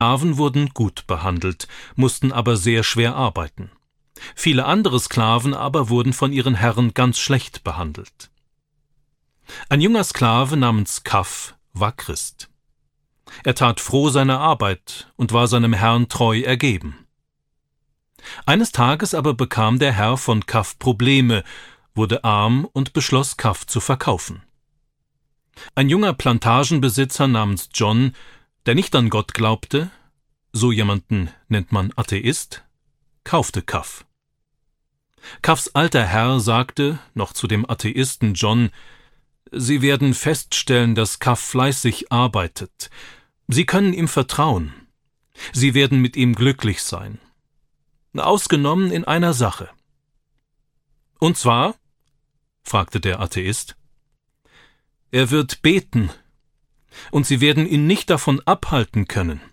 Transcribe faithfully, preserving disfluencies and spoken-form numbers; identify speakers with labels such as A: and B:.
A: Sklaven wurden gut behandelt, mussten aber sehr schwer arbeiten. Viele andere Sklaven aber wurden von ihren Herren ganz schlecht behandelt. Ein junger Sklave namens Kaf war Christ. Er tat froh seine Arbeit und war seinem Herrn treu ergeben. Eines Tages aber bekam der Herr von Kaf Probleme, wurde arm und beschloss, Kaf zu verkaufen. Ein junger Plantagenbesitzer namens John, der nicht an Gott glaubte, so jemanden nennt man Atheist, kaufte Kaf. Kafs alter Herr sagte noch zu dem Atheisten John: »Sie werden feststellen, dass Kaf fleißig arbeitet. Sie können ihm vertrauen. Sie werden mit ihm glücklich sein. Ausgenommen in einer Sache.« »Und zwar?« fragte der Atheist. »Er wird beten, und Sie werden ihn nicht davon abhalten können.«